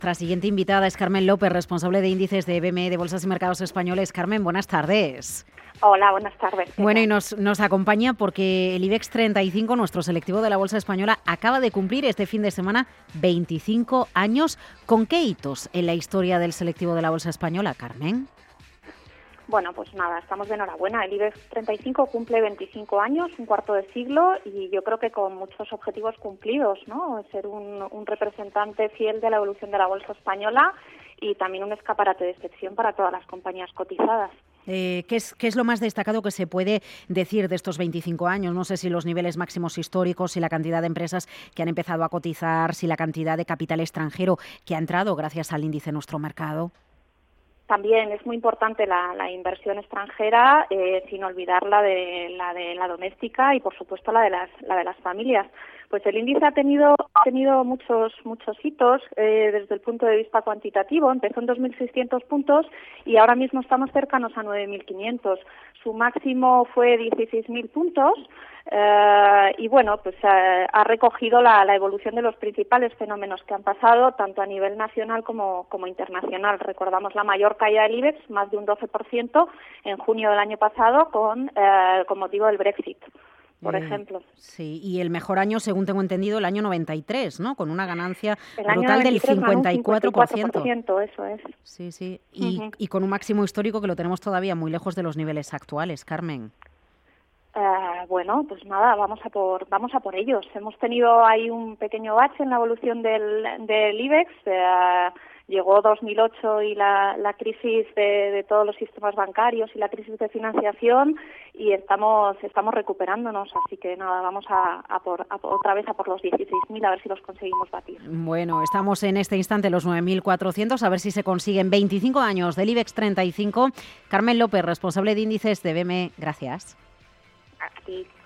Nuestra siguiente invitada es Carmen López, responsable de índices de BME de Bolsas y Mercados Españoles. Carmen, buenas tardes. Hola, buenas tardes. Bueno, y nos acompaña porque el IBEX 35, nuestro selectivo de la Bolsa Española, acaba de cumplir este fin de semana 25 años. ¿Con qué hitos en la historia del selectivo de la Bolsa Española, Carmen? Bueno, pues nada, estamos de enhorabuena. El IBEX 35 cumple 25 años, un cuarto de siglo, y yo creo que con muchos objetivos cumplidos, ¿no? Ser un representante fiel de la evolución de la Bolsa Española y también un escaparate de excepción para todas las compañías cotizadas. ¿Qué es lo más destacado que se puede decir de estos 25 años? No sé si los niveles máximos históricos, si la cantidad de empresas que han empezado a cotizar, si la cantidad de capital extranjero que ha entrado gracias al índice en nuestro mercado. También es muy importante la inversión extranjera, sin olvidar la de la doméstica y, por supuesto, la de las familias. Pues el índice ha tenido muchos hitos desde el punto de vista cuantitativo. Empezó en 2.600 puntos y ahora mismo estamos cercanos a 9.500. Su máximo fue 16.000 puntos. Y bueno, pues ha recogido la evolución de los principales fenómenos que han pasado tanto a nivel nacional como internacional. Recordamos la mayor caída del IBEX, más de un 12% en junio del año pasado con motivo del Brexit, por ejemplo. Sí, y el mejor año, según tengo entendido, el año 93, ¿no? Con una ganancia el brutal del 54%. 54%, eso es. Sí, sí. Y con un máximo histórico que lo tenemos todavía muy lejos de los niveles actuales, Carmen. Bueno, pues nada, vamos a por ellos. Hemos tenido ahí un pequeño bache en la evolución del IBEX. Llegó 2008 y la crisis de todos los sistemas bancarios y la crisis de financiación y estamos recuperándonos. Así que nada, vamos otra vez a por los 16.000 a ver si los conseguimos batir. Bueno, estamos en este instante los 9.400, a ver si se consiguen 25 años del IBEX 35. Carmen López, responsable de índices de BME, gracias. Aquí.